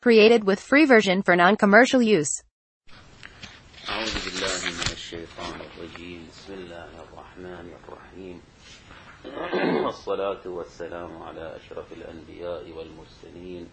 Created with free version for non-commercial use. أعوذ بالله من الشيطان الرجيم. بسم الله الرحمن الرحيم. والصلاة والسلام على أشرف الأنبياء والمرسلين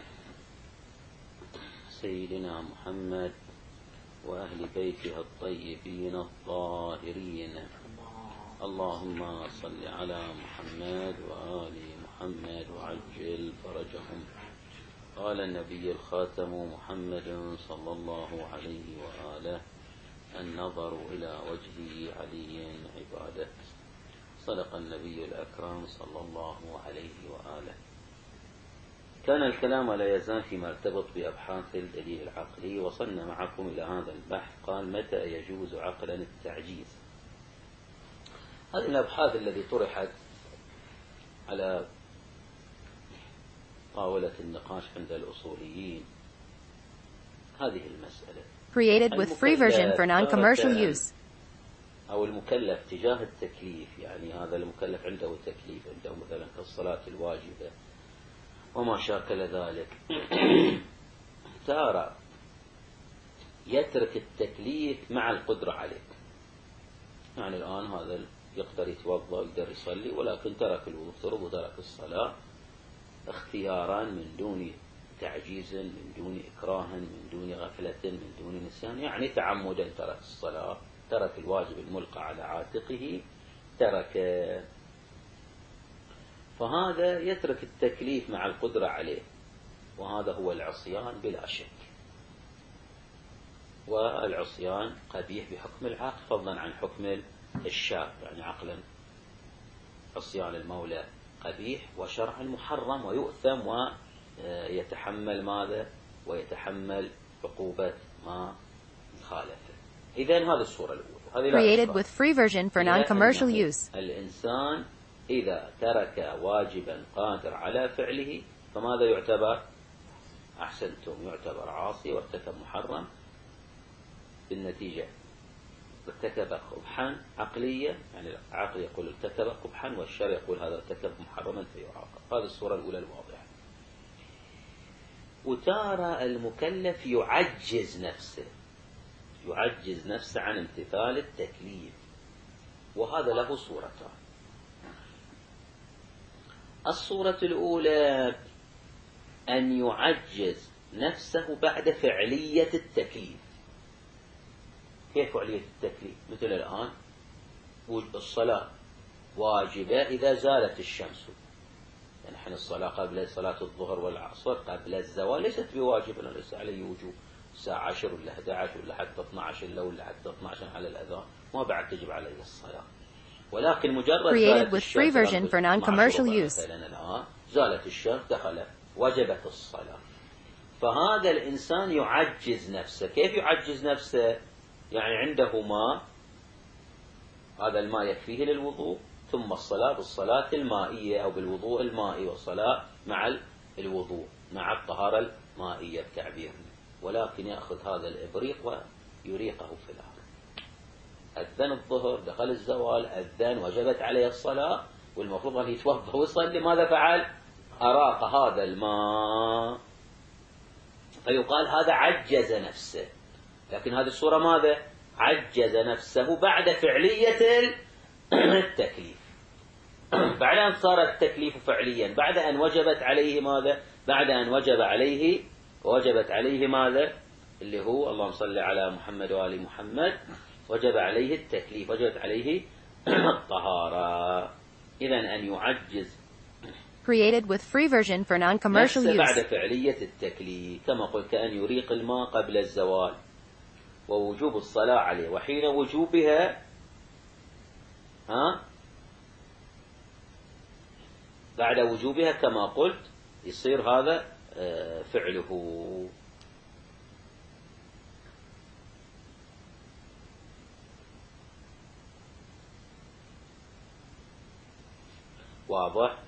سيدنا محمد وأهل بيته الطيبين الطاهرين. اللهم صل على محمد وآل محمد وعجل فرجهم. قال النبي الخاتم محمد صلى الله عليه وآله: النظر إلى وجهه علي عبادة. صدق النبي الأكرم صلى الله عليه وآله. كان الكلام لا يزال فيما ارتبط بأبحاث الدليل العقلي. وصلنا معكم إلى هذا البحث. قال: متى يجوز عقلا التعجيز؟ هذه الأبحاث التي طرحت على طاولة النقاش عند الأصوليين. هذه المسألة Created with free version for non-commercial use. أو المكلف تجاه التكليف، يعني هذا المكلف عنده تكليف، عنده مثلا كالصلاة الواجبة وما شاكل ذلك. ترى يترك التكليف مع القدرة عليه. يعني الآن هذا يقدر يتوضأ يقدر يصلي، ولكن ترك الوضوء وترك الصلاة اختيارا من دون تعجيز، من دون إكراه، من دون غفلة، من دون نسيان، يعني تعمدا ترك الصلاة، ترك الواجب الملقى على عاتقه، ترك. فهذا يترك التكليف مع القدرة عليه، وهذا هو العصيان بلا شك. والعصيان قبيح بحكم العقل فضلا عن حكم الشاب، يعني عقلا عصيان المولى قبيح وشرعا محرم ويؤثم ويتحمل ماذا؟ ويتحمل عقوبة ما خالفه. إذن هذه الصورة الأولى. Created with free version for non-commercial use. الإنسان إذا ترك واجبا قادر على فعله فماذا يعتبر؟ أحسنتم، يعتبر عاصي وارتكب محرم. بالنتيجة ارتكب قبحا عقليا، يعني العقل يقول ارتكب قبحا والشرع يقول هذا ارتكب محرما فيعاقب. هذه الصورة الأولى الواضحة. وتارى المكلف يعجز نفسه عن امتثال التكليف، وهذا له صورتان. الصورة الأولى أن يعجز نفسه بعد فعلية التكليف. كيف فعلية التكليف؟ مثل الآن الصلاة واجبة إذا زالت الشمس، يعني حين الصلاة قبل صلاة الظهر والعصر قبل الزوال ليست بواجبة، ليس عليه وجوب. الساعة 10 ولا 11 ولا حتى 12 إلا ولا حتى 12 على الأذان ما بعد تجب عليه الصلاة، ولكن مجرد Created with free version for non-commercial use. مثلا الآن زالت الشمس دخل وجبت الصلاة. فهذا الإنسان يعجز نفسه. كيف يعجز نفسه؟ يعني عنده ماء، هذا الماء يكفيه للوضوء، ثم الصلاة بالصلاة المائية أو بالوضوء المائي، والصلاة مع الوضوء مع الطهارة المائية بتعبير، ولكن يأخذ هذا الإبريق ويريقه في الأرض. أذن الظهر، دخل الزوال، أذن، وجبت عليه الصلاة، والمفروض أن يتوضأ ويصلي. ماذا فعل؟ أراق هذا الماء، فيقال هذا عجز نفسه. لكن هذه الصورة ماذا؟ عجز نفسه بعد فعلية التكليف. بعد أن صار التكليف فعليا، بعد أن وجبت عليه ماذا؟ بعد أن وجبت عليه ماذا؟ اللي هو اللهم صل على محمد وآل محمد، وجب عليه التكليف، وجبت عليه الطهارة. إذن أن يعجز Created with free version for non-commercial use. بعد فعلية التكليف، كما قلت كأن يريق الماء قبل الزوال ووجوب الصلاة عليه، وحين وجوبها بعد وجوبها كما قلت يصير هذا فعله. واضح؟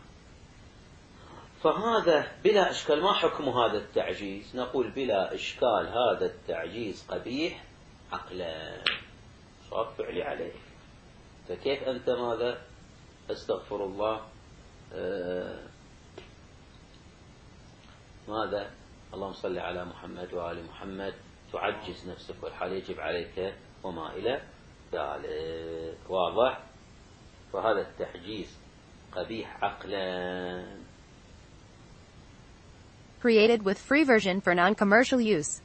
فهذا بلا إشكال. ما حكم هذا التعجيز؟ نقول بلا إشكال هذا التعجيز قبيح عقلا، صار فعلي عليه. فكيف أنت ماذا؟ استغفر الله، ماذا اللهم صل على محمد وآل محمد، تعجز نفسك والحال يجب عليك وما إلى ذلك. واضح؟ فهذا التحجيز قبيح عقلا. Created with free version for non-commercial use.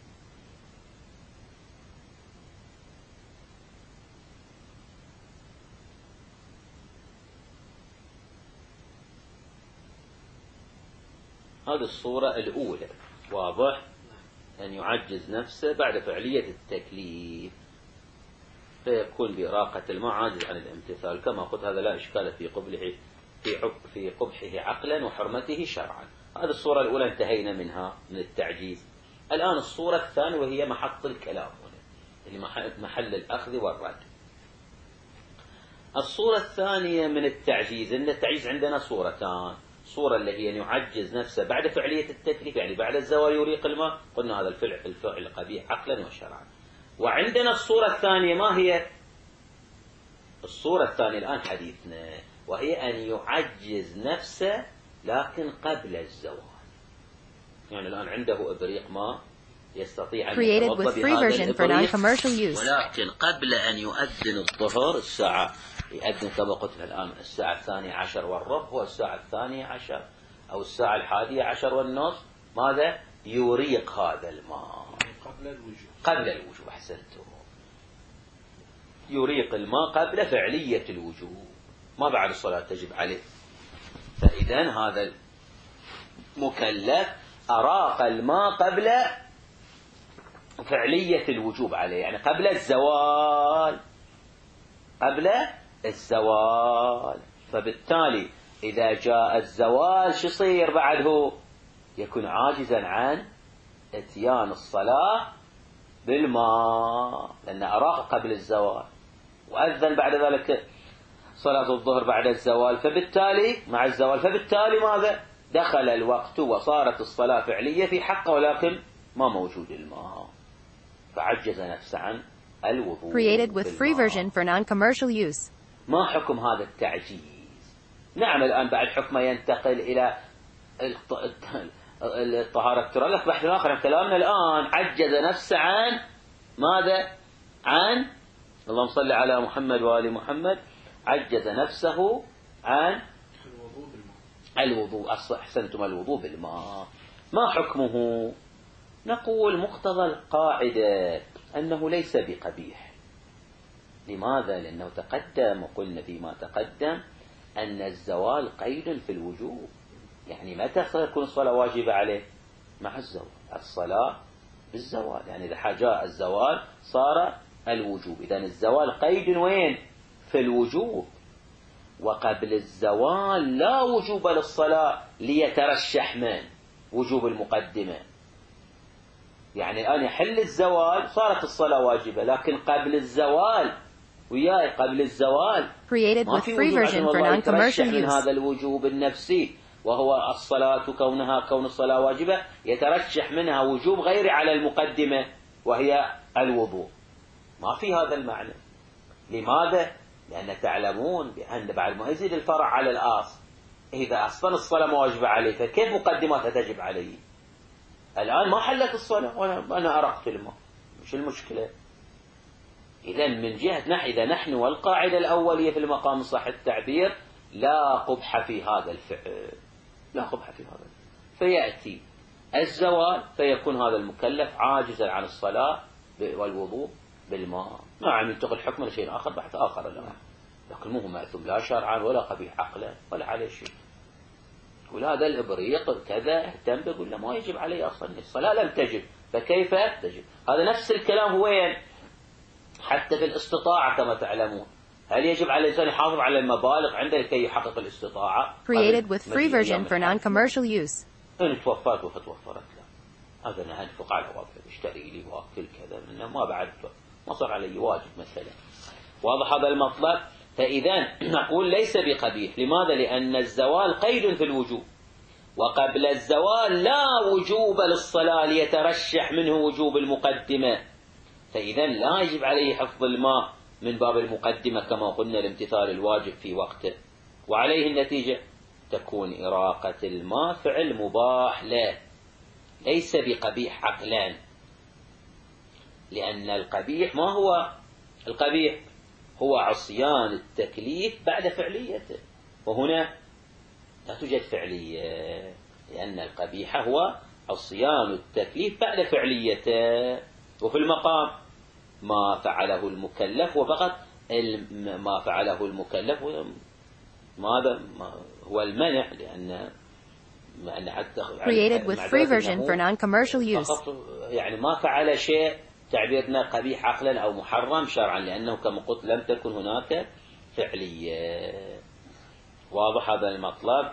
هذه الصورة الأولى. واضح؟ أن يعجز نفسه بعد فعلية التكليف فيكون بإراقة الماء عاجز عن الامتثال. كما قلت هذا لا إشكال في قبحه عقلا وحرمته شرعا. هذه الصورة الأولى انتهينا منها من التعجيز. الآن الصورة الثانية وهي محط الكلام اللي محل الأخذ والرد. الصورة الثانية من التعجيز، إن التعجيز عندنا صورتان. صورة اللي هي أن يعجز نفسه بعد فعلية التكليف، يعني بعد الزوال يريق الماء، قلنا هذا الفعل قبيح عقلا وشرعا. وعندنا الصورة الثانية، ما هي الصورة الثانية الآن حديثنا؟ وهي أن يعجز نفسه لكن قبل الزوال. يعني الآن عنده إبريق ماء يستطيع أن يتوضأ بهذا الإبريق، ولكن قبل أن يؤذن الظهر الساعة، يؤذن كما قلت الآن الساعة 12:15 هو الساعة 12 أو الساعة 11:30، ماذا؟ يريق هذا الماء قبل الوجوب. أحسنتم، يريق الماء قبل فعلية الوجوب، ما بعد الصلاة تجب عليه. فإذا هذا المكلف أراق الماء قبل فعلية الوجوب عليه، يعني قبل الزوال. فبالتالي إذا جاء الزوال شو يصير بعده؟ يكون عاجزا عن اتيان الصلاة بالماء، لأن أراق قبل الزوال وأذن بعد ذلك صلاة الظهر بعد الزوال، فبالتالي مع الزوال، فبالتالي ماذا؟ دخل الوقت وصارت الصلاة فعلية في حقه، ولكن ما موجود الماء، فعجز نفسه عن الوضوء. Created with free version for non-commercial use. ما حكم هذا التعجيز؟ نعم، الآن بعد حكمه ينتقل إلى الطهارة الترى. لك بحث آخر، كلامنا الآن عجز نفسه عن ماذا؟ عن اللهم صل على محمد وآل محمد، عجز نفسه عن الوضوء. أحسنتم، الوضوء بالماء. ما حكمه؟ نقول مقتضى القاعدة أنه ليس بقبيح. لماذا؟ لأنه تقدم وقلنا فيما تقدم أن الزوال قيد في الوجوب. يعني متى تكون الصلاة واجبة عليه؟ مع الزوال، الصلاة بالزوال. يعني إذا جاء الزوال صار الوجوب. إذن الزوال قيد وين؟ في الوجوب. وقبل الزوال لا وجوب للصلاة ليترشح من وجوب المقدمة. يعني الآن يحل الزوال صارت الصلاة واجبة، لكن قبل الزوال وياي قبل الزوال ما في وجوب يترشح من هذا الوجوب النفسي، وهو الصلاة كون الصلاة واجبة يترشح منها وجوب غير على المقدمة وهي الوضوء. ما في هذا المعنى. لماذا؟ لأن تعلمون بأن بعد ما يزيد الفرع على الآصل، إذا أصلا الصلاة ما واجبة عليه فكيف مقدماتها تجب عليه؟ الآن ما حلت الصلاة وأنا أرقت الماء، مش المشكلة. إذن من جهة إذا نحن والقاعدة الأولية في المقام صح التعبير لا قبح في هذا الفعل، لا قبح في هذا. فيأتي الزوال فيكون هذا المكلف عاجزا عن الصلاة والوضوء بالماء. نعم، ينتقل حكم لشيء آخر، بحث آخر الآن، لكن مو مأثم لا شرعا ولا قبيح عقلا ولا عليه شيء. وهذا الإبريق كذا اهتم بيقول له ما يجب عليه أصلا، الصلاة لم تجب فكيف تجب؟ هذا نفس الكلام هو وين؟ حتى في الاستطاعة كما تعلمون، هل يجب على الإنسان يحافظ على المبالغ عنده لكي يحقق الاستطاعة؟ Created with free version for non-commercial use. إن توفرت فتوفرت له، هذا أنا أنفق على واحد اشتري لي واكل كذا، لأنه ما بعد ما صار علي واجب مثلا. واضح هذا المطلب؟ فإذا نقول ليس بقبيح. لماذا؟ لأن الزوال قيد في الوجوب، وقبل الزوال لا وجوب للصلاة ليترشح منه وجوب المقدمة، فإذا لا يجب عليه حفظ الماء من باب المقدمة كما قلنا لامتثال الواجب في وقته. وعليه النتيجة تكون إراقة الماء فعل مباح له، ليس بقبيح عقلا، لأن القبيح ما هو القبيح؟ هو عصيان التكليف بعد فعليته، وهنا لا توجد فعلية، لأن القبيح هو عصيان التكليف بعد فعليته. وفي المقام ما فعله المكلف، وفقط ما فعله المكلف ماذا هو المنع، لأن حتى created with free version for non-commercial use. فقط يعني ما فعل شيء تعبيرنا قبيح عقلا أو محرم شرعا، لأنه كما قلت لم تكن هناك فعلية. واضح هذا المطلب؟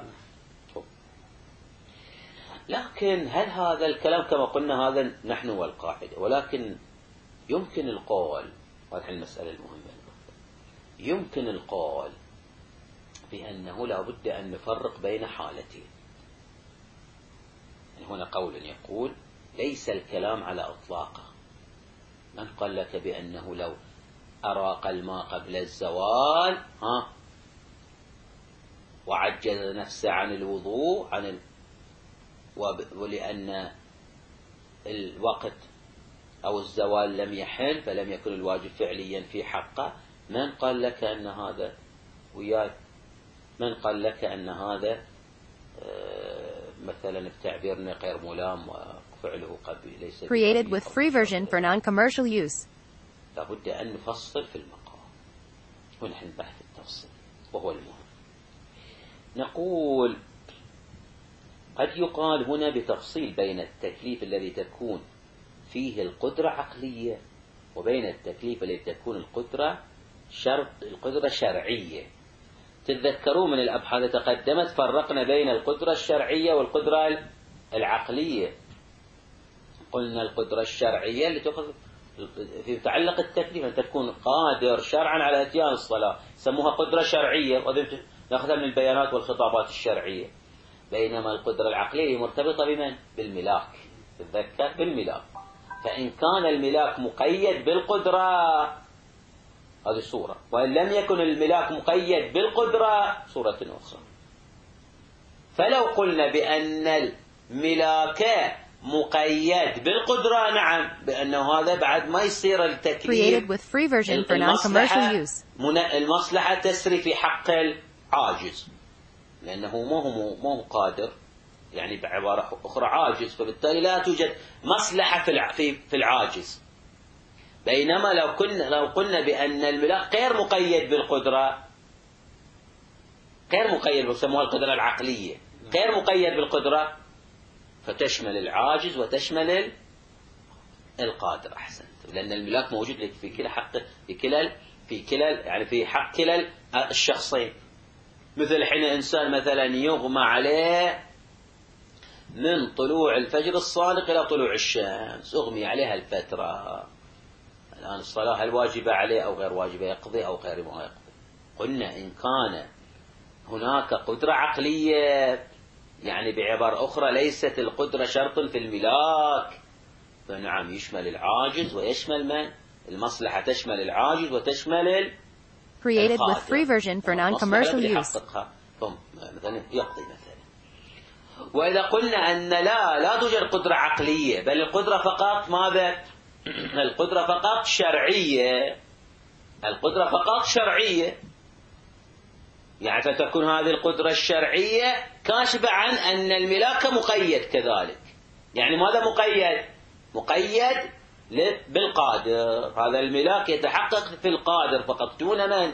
لكن هل هذا الكلام كما قلنا هذا نحن والقاعدة، ولكن يمكن القول، وهذه المسألة المهمة، يمكن القول بأنه لا بد أن نفرق بين حالتين. يعني هنا قول يقول ليس الكلام على إطلاقه. من قال لك بأنه لو أراق الماء قبل الزوال وعجز نفسه عن الوضوء ولأن الوقت أو الزوال لم يحل فلم يكن الواجب فعليا في حقه، من قال لك أن هذا وياك؟ من قال لك أن هذا مثلا بتعبيرنا غير ملام وفعله قبل ليس created with free version for non-commercial use. لابد أن نفصل في المقام، ونحن بحث التفصيل وهو المهم. نقول قد يقال هنا بتفصيل بين التكليف الذي تكون فيه القدرة عقلية، وبين التكليف الذي تكون القدرة شرعية. تتذكروا من الأبحاث تقدمت فرقنا بين القدرة الشرعية والقدرة العقلية. قلنا القدرة الشرعية اللي تأخذ في تعلق التكليف أن تكون قادر شرعا على إتيان الصلاة، سموها قدرة شرعية، وهذه نأخذها من البيانات والخطابات الشرعية. بينما القدرة العقلية مرتبطة بمن؟ بالملاك. تتذكر بالملاك، فإن كان الملاك مقيد بالقدرة هذه صورة، وإن لم يكن الملاك مقيد بالقدرة صورة أخرى. فلو قلنا بأن الملاك مقيد بالقدرة، نعم، بأنه هذا بعد ما يصير التكليف created with free version for non-commercial use. المصلحة تسري في حق العاجز، لأنه ما هو قادر، يعني بعبارة أخرى عاجز، فبالتالي لا توجد مصلحة في العاجز. بينما لو قلنا بأن الملاك غير مقيد بالقدرة، غير مقيد، يسموها القدرة العقلية، غير مقيد بالقدرة، فتشمل العاجز وتشمل القادر. أحسنت، لأن الملاك موجود في كلا حق، في كلا يعني في حق كلا الشخصين. مثل حين إنسان مثلا يغمى عليه من طلوع الفجر الصادق إلى طلوع الشمس، أغمي عليها الفترة، الآن الصلاة هل واجبة عليه أو غير واجبة، يقضي أو غير ما يقضي؟ قلنا إن كان هناك قدرة عقلية، يعني بعبارة أخرى ليست القدرة شرط في الملاك، فنعم يشمل العاجز ويشمل من؟ المصلحة تشمل العاجز وتشمل created with free version for non-commercial use. مثلا يقضي مثلا. وإذا قلنا أن لا توجد قدرة عقلية، بل القدرة فقط ماذا؟ القدرة فقط شرعية، القدرة فقط شرعية، يعني فتكون هذه القدرة الشرعية كاشفة عن أن الملاك مقيد كذلك. يعني ماذا مقيد؟ مقيد بالقادر، هذا الملاك يتحقق في القادر فقط، دون من؟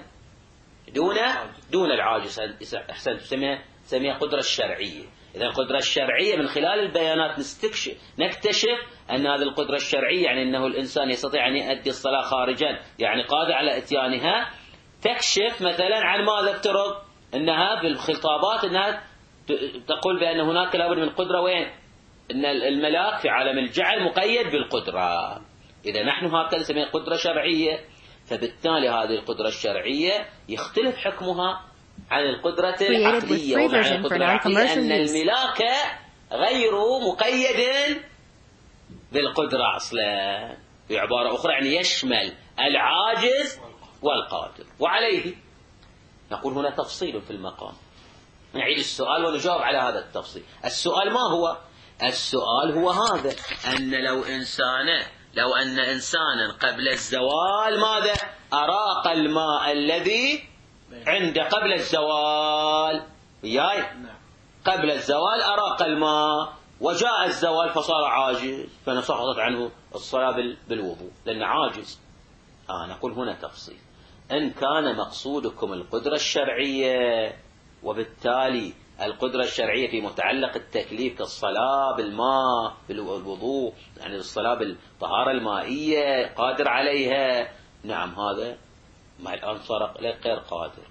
دون العاجز. أحسنت، تسميها قدرة الشرعية. إذا القدرة الشرعية من خلال البيانات نكتشف أن هذه القدرة الشرعية، يعني أنه الإنسان يستطيع أن يؤدي الصلاة خارجا، يعني قادر على إتيانها، تكشف مثلا عن ماذا؟ افترض أنها بالخطابات أنها تقول بأن هناك لابد من قدرة، وين؟ أن الملاك في عالم الجعل مقيد بالقدرة. إذا نحن هكذا نسميها قدرة شرعية، فبالتالي هذه القدرة الشرعية يختلف حكمها عن القدرة العقلية. ومعنى القدرة العقلية أن الملاك غير مقيد بالقدرة أصلا، بعبارة أخرى يعني يشمل العاجز والقادر. وعليه نقول هنا تفصيل في المقام. نعيد السؤال ونجاوب على هذا التفصيل. السؤال ما هو؟ السؤال هو هذا، أن لو أن إنسانا قبل الزوال ماذا؟ أراق الماء الذي عند قبل الزوال، قبل الزوال أراق الماء، وجاء الزوال فصار عاجز، فنسقطت عنه الصلاة بالوضوء لأنه عاجز. نقول هنا تفصيل. إن كان مقصودكم القدرة الشرعية، وبالتالي القدرة الشرعية في متعلق التكليف كالصلاة بالماء بالوضوء، يعني الصلاة بالطهارة المائية قادر عليها، نعم هذا مع الآن صار غير قادر.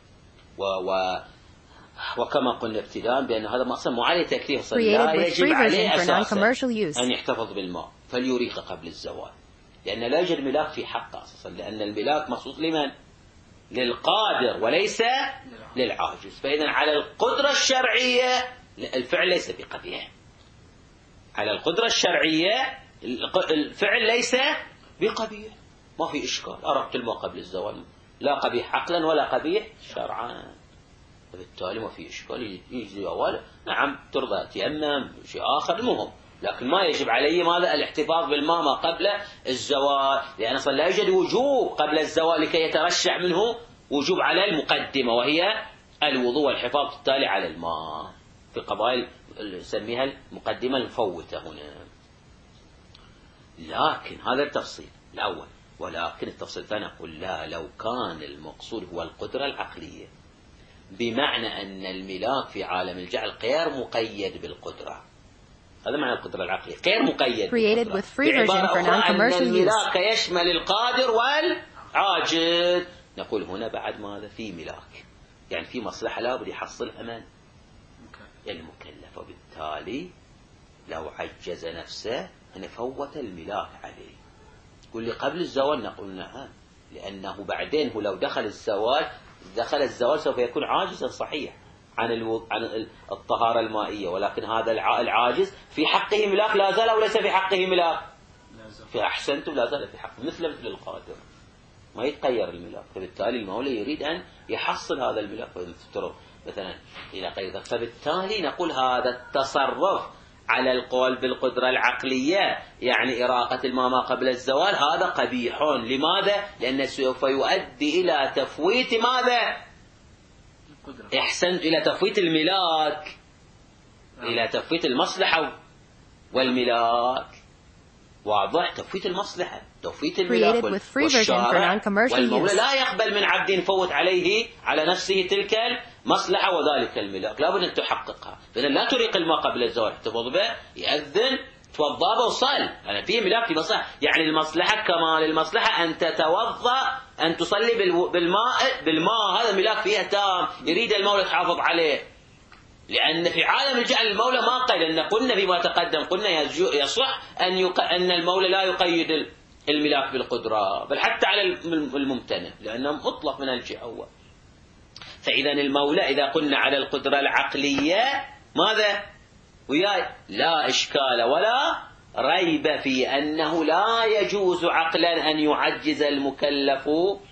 وكما قلنا ابتداء بأن هذا أصلا مو عليه تكليف، لا يجب عليه أساسا أن يحتفظ بالماء، فليريق قبل الزوال، لأن لا يوجد ملاك في حقه أساسا، لأن الملاك مخصوص لمن؟ للقادر وليس للعاجز. فإذا على القدرة الشرعية الفعل ليس بقبيح، على القدرة الشرعية الفعل ليس بقبيح، ما في إشكال. أرقت الماء قبل الزوال لا قبيح عقلا ولا قبيح شرعا، وبالتالي ما في إشكال. يجي أول نعم ترضى تيمم شيء آخر المهم، لكن ما يجب علي ماذا؟ الاحتفاظ بالماء ما قبل الزوال، لأن أصلا لا يوجد وجوب قبل الزوال لكي يترشح منه وجوب على المقدمة وهي الوضوء والحفاظ التالي على الماء، في قبائل نسميها المقدمة المفوتة هنا. لكن هذا التفصيل الأول. ولكن التفصيل الثاني نقول لا، لو كان المقصود هو القدرة العقلية، بمعنى أن الملاك في عالم الجعل غير مقيد بالقدرة، هذا معنى القدرة العقلية، غير مقيد بالقدرة، أن الملاك يشمل القادر والعاجز. نقول هنا بعد ماذا؟ في ملاك، يعني في مصلحة لا بد يحصلها من؟ المكلف، وبالتالي لو عجز نفسه أن فوت الملاك عليه. يقول لي قبل الزوال، نقول نعم، لأنه بعدين هو لو دخل الزوال سوف يكون عاجزا صحيح عن الطهارة المائية، ولكن هذا العاجز في حقه ملاك لا زال، أو ليس في حقه ملاك؟ في أحسنتم، لا زال في حقه مثل القادر، ما يتغير الملاك. فبالتالي المولى يريد أن يحصل هذا الملاك، مثلا إلى قيد. فبالتالي نقول هذا التصرف على القول بالقدرة العقلية، يعني إراقة الماء ما قبل الزوال، هذا قبيح. لماذا؟ لأنه سوف يؤدي إلى تفويت ماذا؟ أحسنت، إلى تفويت الملاك، إلى تفويت المصلحة والملاك. واضح؟ تفويت المصلحة، تفويت الملاك والشارع والمولى لا يقبل من عبد فوت عليه على نفسه تلك المصلحة وذلك الملاك، لا بد أن تحققها. إذن لا تريق الماء قبل الزوال، احتفظ به، يأذن، توضأ به وصل. أنا في ملاك في مصلحة، يعني المصلحة كمال المصلحة أن تتوضأ، أن تصلي بالماء هذا ملاك فيها تام، يريد المولى تحافظ عليه. لأن في عالم الجعل المولى ما قيد، لأن قلنا فيما تقدم، قلنا يصح أن المولى لا يقيد الملاك بالقدرة، بل حتى على الممتنع، لأنه مطلق من الجهة. فإذا المولى إذا قلنا على القدرة العقلية ماذا؟ لا إشكال ولا ريب في أنه لا يجوز عقلا أن يعجز المكلف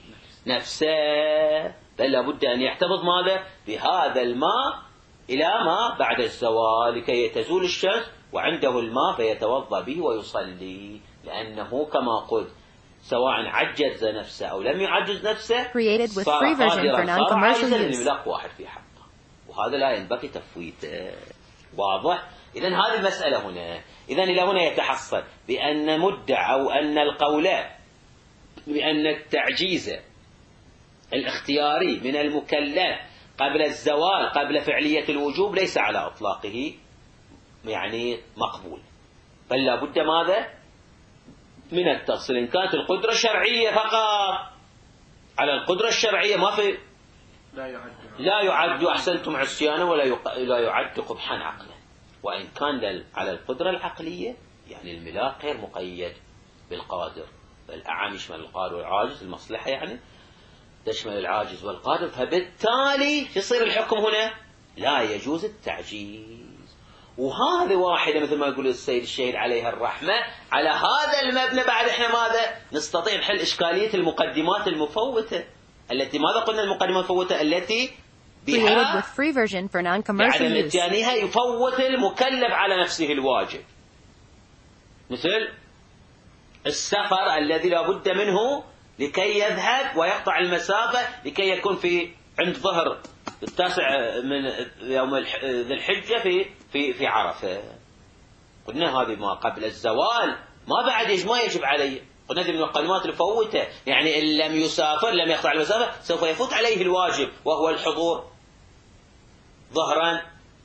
نفسه، بل لابد أن يحتفظ ماذا؟ بهذا الماء إلى ما بعد الزوال لكي تزول الشمس وعنده الماء فيتوضأ به ويصلي، لأنه كما قلت سواء عجز نفسه أو لم يعجز نفسه صار قادرا، صار عاجزا، الملاك واحد في حقه، وهذا لا ينبغي تفويته. واضح؟ إذن هذه المسألة هنا. إذن إلى هنا يتحصل بأن مدع أو أن القول بأن التعجيز الاختياري من المكلف قبل الزوال قبل فعلية الوجوب ليس على إطلاقه يعني مقبول، بل لا بد ماذا؟ من التفصيل. إن كانت القدرة الشرعية فقط، على القدرة الشرعية ما في لا يعد أحسنتم عصيانا ولا يعد قبحا عقلا. وإن كان على القدرة العقلية يعني الملاك غير مقيد بالقادر، بل أعم يشمل القادر والعاجز، المصلحة يعني تشمل العاجز والقادر، فبالتالي يصير الحكم هنا لا يجوز التعجيز. وهذه واحدة مثل ما يقول السيد الشهيد عليه الرحمة، على هذا المبنى بعد احنا ماذا نستطيع نحل إشكالية المقدمات المفوتة، التي ماذا قلنا المقدمات المفوتة؟ التي Created with free version for non-commercial بعدم use. اتيانها يفوت المكلف على نفسه الواجب، مثل السفر الذي لا بد منه لكي يذهب ويقطع المسافة لكي يكون عند ظهر 9 من يوم ذي الحجة في عرفة. قلنا هذه ما قبل الزوال ما بعد ما يجب عليه، قلنا هذه من المقدمات المفوتة، يعني إن لم يسافر لم يقطع المسافة سوف يفوت عليه الواجب وهو الحضور ظهرا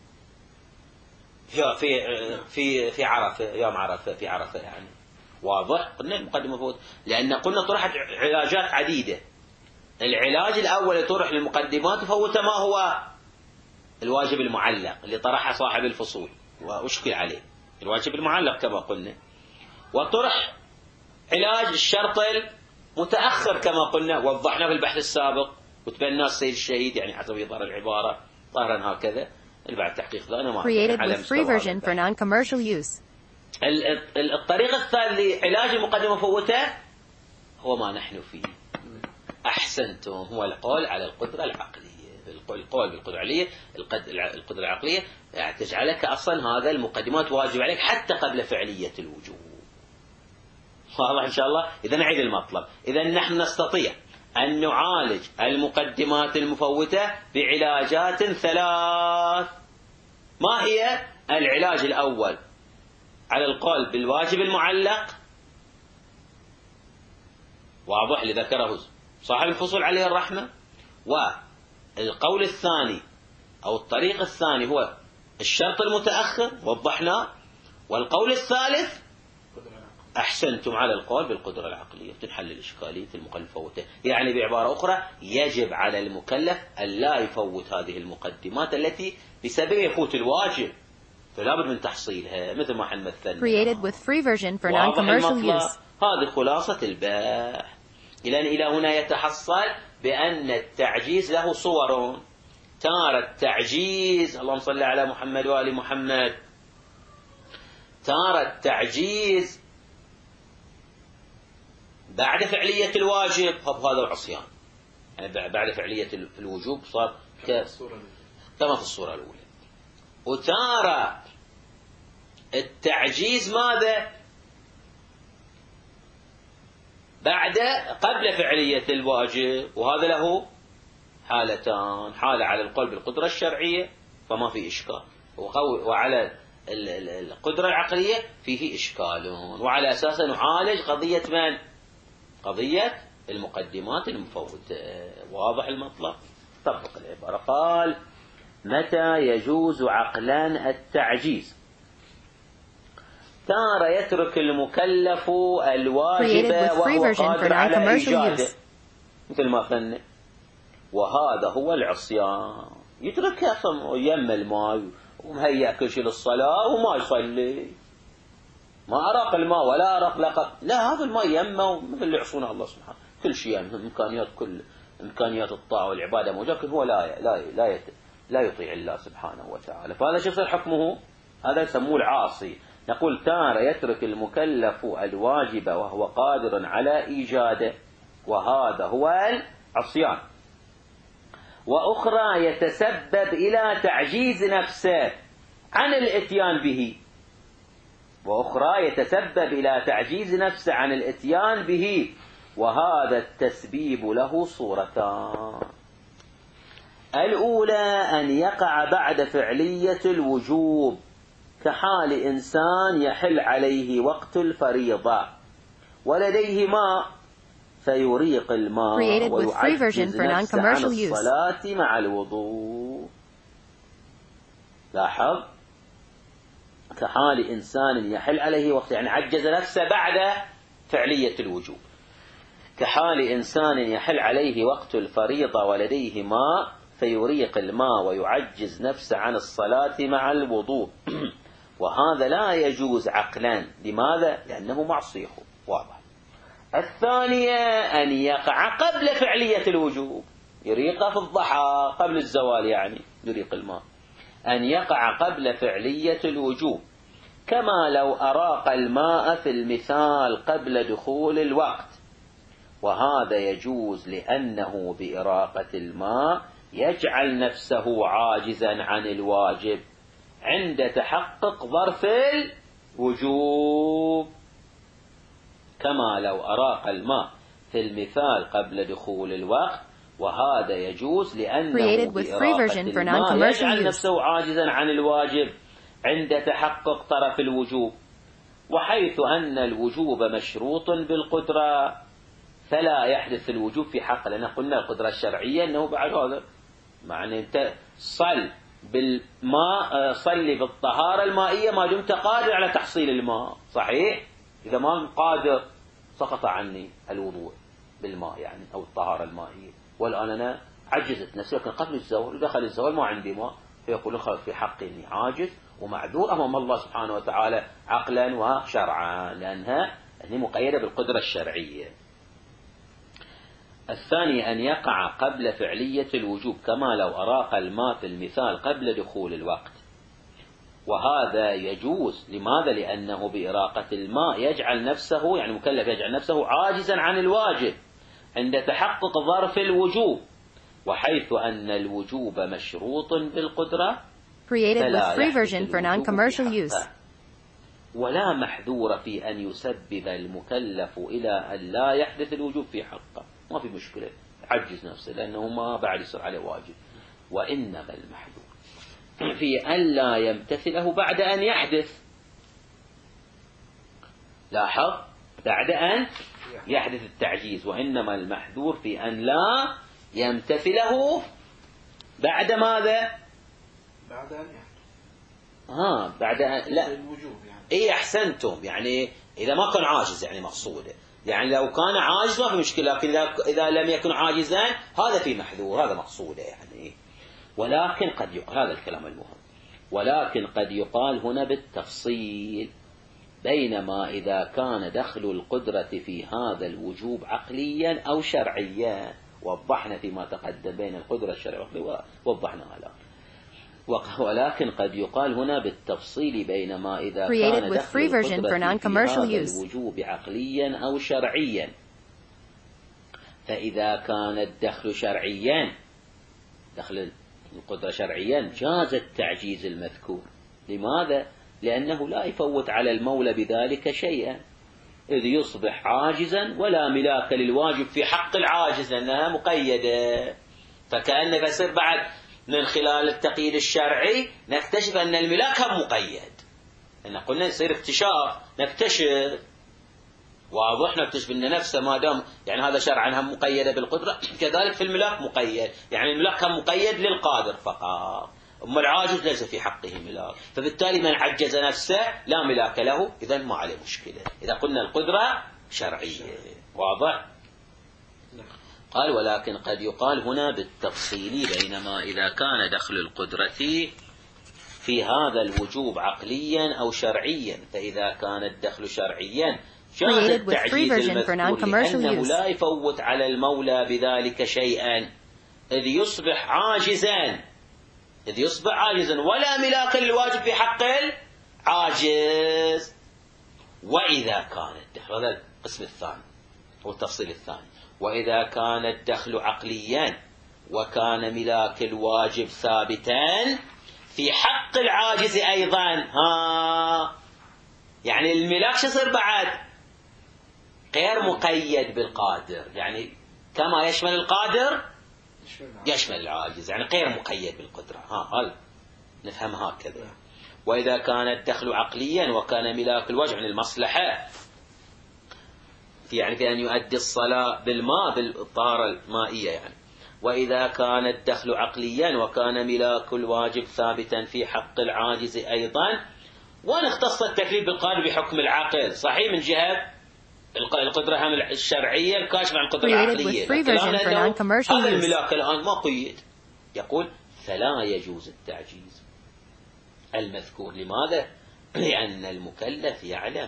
في عرفة، يوم عرفة في عرفة، يعني واضح. قلنا المقدمة مفوت لأن قلنا طرحت علاجات عديدة. العلاج الأول طرح للمقدمات فوت ما هو الواجب المعلق اللي طرحه صاحب الفصول وأشكل عليه، الواجب المعلق كما قلنا. وطرح علاج الشرط المتأخر كما قلنا، وضحنا في البحث السابق وتبنى السيد الشهيد، يعني حسب إطار العبارة ظاهرا هكذا اللي بعد تحقيق ذا أنا ما Created with free version for non-commercial use. الطريقة الثانية لعلاج المقدمة المفوتة هو ما نحن فيه. أحسنتم، هو القول على القدرة العقلية. القول بالقدرة العقلية، القدرة العقلية يعني تجعلك أصلا هذا المقدمات واجب عليك حتى قبل فعلية الوجوب. واضح إن شاء الله. إذا نعيد المطلب، إذا نحن نستطيع أن نعالج المقدمات المفوتة بعلاجات 3. ما هي؟ العلاج الأول على القول بالواجب المعلق، واضح اللي ذكره صاحب الفصول عليه الرحمة. والقول الثاني أو الطريق الثاني هو الشرط المتأخر وضحناه. والقول الثالث أحسنتم على القول بالقدرة العقلية، تنحل الإشكالية المفوتة. يعني بعبارة أخرى يجب على المكلف أن لا يفوت هذه المقدمات التي بسبب يفوت الواجب، فلا بد من تحصيلها مثل ما حن مثلنا. Created with free version for non-commercial use. هذه خلاصة البحث. إلى هنا يتحصل بأن التعجيز له صور. تارة التعجيز، اللهم صل على محمد وآل محمد، تارة التعجيز بعد فعلية الواجب، هذا العصيان، يعني بعد فعلية الوجوب صار كما في الصورة الأولى. وتارة التعجيز ماذا؟ قبل فعلية الواجب، وهذا له حالتان، حالة على القول بالقدرة الشرعية فما في إشكال، وعلى القدرة العقلية فيه إشكال، وعلى أساسه نعالج قضية من؟ قضية المقدمات المفوتة. واضح المطلب؟ طبق العبارة. قال متى يجوز عقلا التعجيز؟ تارة يترك المكلف الواجب وهو قادر على إيجاده، مثل ما قلنا، وهذا هو العصيان. يترك أصلا يم الماء ومهيأ كل شيء للصلاة وما يصلي، ما أراق الماء ولا أراق لقب، لا، هذا الماء يمه مثل اللي يعصونه الله سبحانه، كل شيء يم، كل إمكانيات الطاعة والعبادة موجودة، لكن هو لا يطيع الله سبحانه وتعالى، فهذا شو يصير حكمه؟ هذا يسموه العاصي. نقول تارة يترك المكلف الواجب وهو قادر على إيجاده، وهذا هو العصيان. وأخرى يتسبب إلى تعجيز نفسه عن الإتيان به، وأخرى يتسبب إلى تعجيز نفسه عن الإتيان به، وهذا التسبيب له صورتان. الأولى أن يقع بعد فعلية الوجوب، كحال إنسان يحل عليه وقت الفريضة ولديه ماء فيريق الماء ويعجز نفسه عن الصلاة مع الوضوء. لاحظ، كحال إنسان يحل عليه وقت، يعني عجز نفسه بعد فعلية الوجوب. كحال إنسان يحل عليه وقت الفريضة ولديه ماء فيريق الماء ويعجز نفسه عن الصلاة مع الوضوء. وهذا لا يجوز عقلا. لماذا؟ لأنه معصيه. واضح. الثانية أن يقع قبل فعلية الوجوب، يريق في الضحى قبل الزوال، يعني يريق الماء، أن يقع قبل فعلية الوجوب، كما لو أراق الماء في المثال قبل دخول الوقت، وهذا يجوز لأنه بإراقة الماء يجعل نفسه عاجزا عن الواجب عند تحقق ظرف الوجوب، كما لو أراق الماء في المثال قبل دخول الوقت، وهذا يجوز لأنه بإراقة الماء يجعل نفسه عاجزا عن الواجب عند تحقق طرف الوجوب، وحيث أن الوجوب مشروط بالقدرة فلا يحدث الوجوب في حق، لأن قلنا القدرة الشرعية أنه بعد هذا معنى أنت صلي بالطهارة المائية ما دمت قادر على تحصيل الماء، صحيح؟ إذا ما قادر سقط عني الوضوء بالماء يعني أو الطهارة المائية، والآن أنا عجزت نفسي، لكن قبل الزوال دخل الزوال ما عندي ماء، فيقول في حقي إني عاجز ومعذور أمام الله سبحانه وتعالى عقلا وشرعا، لأنها مقيدة بالقدرة الشرعية. الثاني أن يقع قبل فعلية الوجوب، كما لو أراق الماء في المثال قبل دخول الوقت، وهذا يجوز. لماذا؟ لأنه بإراقة الماء يجعل نفسه يعني مكلف يجعل نفسه عاجزا عن الواجب عند تحقق ظرف الوجوب، وحيث أن الوجوب مشروط بالقدرة فلا يحدث ولا محذور في أن يسبب المكلف إلى أن لا يحدث الوجوب في حقه، ما في مشكلة عجز نفسه لأنه ما بعد يصير عليه واجب، وإنما المحذور في أن لا يمتثله بعد أن يحدث. لاحظ، بعد أن يحدث التعجيز، وإنما المحذور في أن لا يمتثله بعد ماذا؟ بعد أن يحدث. بعد أن لا الوجوب يعني. إيه أحسنتم، يعني إذا ما كان عاجز يعني مقصوده، يعني لو كان عاجز ما في مشكلة، لكن إذا لم يكن عاجزا هذا في محذور، هذا مقصوده يعني. ولكن قد يقال هذا الكلام المهم، ولكن قد يقال هنا بالتفصيل، بينما إذا كان دخل القدرة في هذا الوجوب عقليا أو شرعيا، وضحنا فيما تقدم بين القدرة الشرعية ووضحنا هذا، ولكن قد يقال هنا بالتفصيل بينما إذا كان دخل القدرة في هذا الوجوب عقليا أو شرعيا. فإذا كان الدخل شرعيا، دخل القدرة شرعيا، جاز التعجيز المذكور. لماذا؟ لأنه لا يفوت على المولى بذلك شيئا، إذ يصبح عاجزا ولا ملاك للواجب في حق العاجز لأنها مقيدة. فكأن بصير بعد من خلال التقييد الشرعي نكتشف أن الملاك هم مقيد، أن قلنا يصير اكتشاف، نكتشف واضح، نكتشف أن نفسه ما دام يعني هذا شرعا هم مقيدة بالقدرة، كذلك في الملاك مقيد، يعني الملاك هم مقيد للقادر فقط، أما العاجز ليس في حقه ملاك، فبالتالي من عجز نفسه لا ملاك له، إذن ما عليه مشكلة إذا قلنا القدرة شرعية. واضح؟ قال ولكن قد يقال هنا بالتفصيل بينما إذا كان دخل القدرة في هذا الوجوب عقليا أو شرعيا. فإذا كان الدخل شرعيا جاز التعجيز المذكور لأنه لا يفوت على المولى بذلك شيئا، إذ يصبح عاجزا ولا ملاك للواجب في حق العاجز. وإذا كان الدخل، هذا القسم الثاني هو التفصيل الثاني، وإذا كان الدخل عقليا وكان ملاك الواجب ثابتا في حق العاجز أيضا، يعني الملاك شو يصير بعد؟ غير مقيد بالقادر، يعني كما يشمل القادر يشمل العاجز، يعني غير مقيد بالقدرة. هذا نفهم هكذا. وإذا كان الدخل عقليا وكان ملاك الوجه من المصلحة يعني في أن يؤدي الصلاة بالماء بالطهارة المائية يعني. وإذا كان الدخل عقليا وكان ملاك الواجب ثابتا في حق العاجز أيضا، وأن اختص التكليف بالقادر بحكم العقل، صحيح من جهة القدرة الشرعية الكاشفة عن القدرة العقلية، هذا الملاك الآن ما قيد، يقول فلا يجوز التعجيز المذكور. لماذا؟ لأن المكلف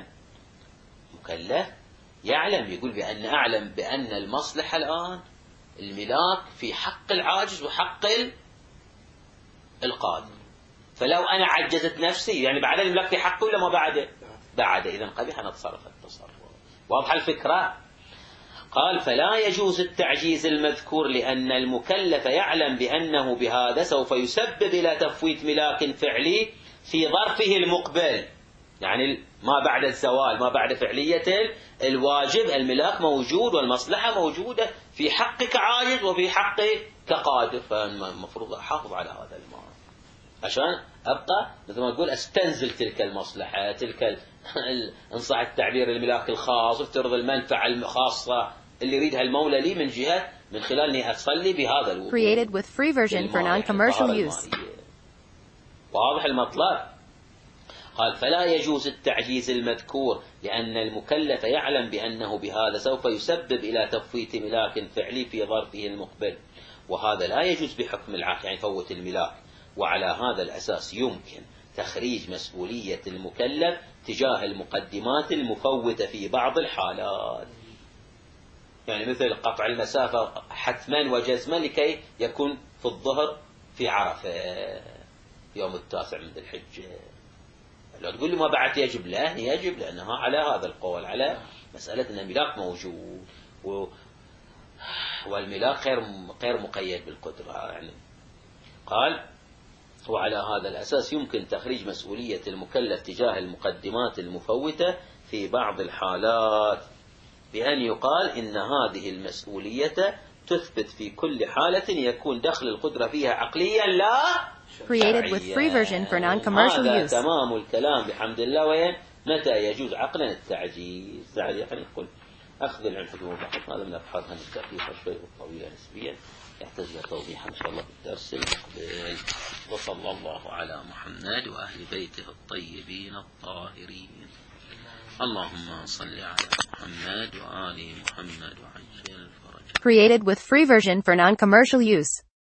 يعلم، يقول بأن أعلم بأن المصلحة الآن الملاك في حق العاجز وحق القادر، فلو أنا عجزت نفسي يعني بعد الملاك في حقه ولا ما بعده؟ إذن قبيح نتصرف التصرف. واضح الفكرة؟ قال فلا يجوز التعجيز المذكور لأن المكلف يعلم بأنه بهذا سوف يسبب إلى تفويت ملاك فعلي في ظرفه المقبل، يعني ما بعد الزوال، ما بعد فعلية الواجب، الملاك موجود والمصلحة موجودة في حقك عاجز وفي حقك كقادر، فالمفروض أحافظ على هذا المال عشان أبقى مثل ما تقول أستنزل تلك المصلحة، تلك إن صح التعبير الملاك الخاص، افترض المنفعة الخاصة اللي يريدها المولى لي من جهة من خلال أني أصلي بهذا الوضوء. Created with free version for non-commercial use. واضح المطلب. قال فلا يجوز التعجيز المذكور لأن المكلف يعلم بأنه بهذا سوف يسبب إلى تفويت ملاك فعلي في ظرفه المقبل، وهذا لا يجوز بحكم العقل، يعني فوت الملاك. وعلى هذا الأساس يمكن تخريج مسؤولية المكلف تجاه المقدمات المفوتة في بعض الحالات، يعني مثل قطع المسافة حتما وجزما لكي يكون في الظهر في عرفة يوم 9 من ذي الحجة. لو تقول لي ما بعد يجب، لا يجب، لأنها على هذا القول، على مسألة أن الملاك موجود والملاك غير مقيد بالقدرة يعني. قال وعلى هذا الأساس يمكن تخريج مسؤولية المكلف تجاه المقدمات المفوتة في بعض الحالات بأن يقال إن هذه المسؤولية تثبت في كل حالة يكون دخل القدرة فيها عقليا لا Created with free version for non-commercial هذا use. تمام الكلام بحمد الله. وين متى يجوز عقلا التعجيز؟ يعني يقول أخذ العلم حكم البحث، هذا من أبحاثها الدقيقة شوي والطويلة نسبيا، يحتاج توضيحا إن شاء الله في الدرس المقبل. وصلى الله على محمد وأهل بيته الطيبين الطاهرين. اللهم صل على محمد وآل محمد وعجل فرجه. Created with free version for non-commercial use.